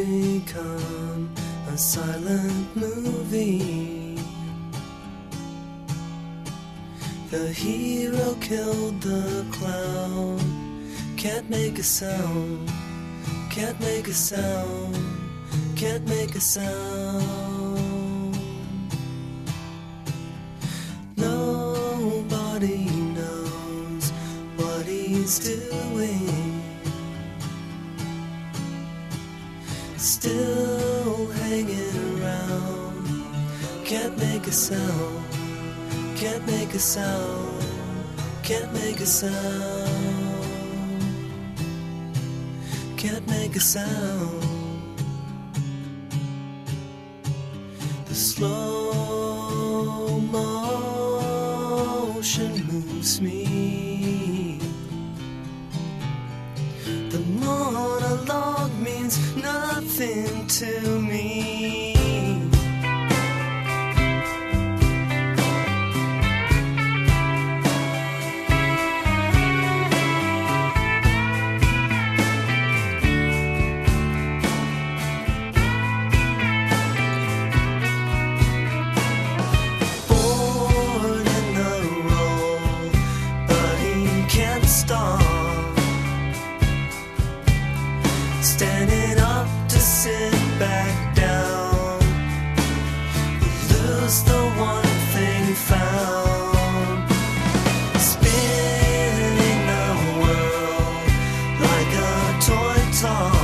become a silent movie. The hero killed the clown. Can't make a sound. Can't make a sound. Can't make a sound. Nobody knows what he's doing. Still hanging around. Can't make a sound. Can't make a sound. Can't make a sound. Can't make a sound. The slow motion moves me. The monologue means nothing to me. Born in the role, but he can't stop. Standing up to sit back down. Lose the one thing found. Spinning the world like a toy top.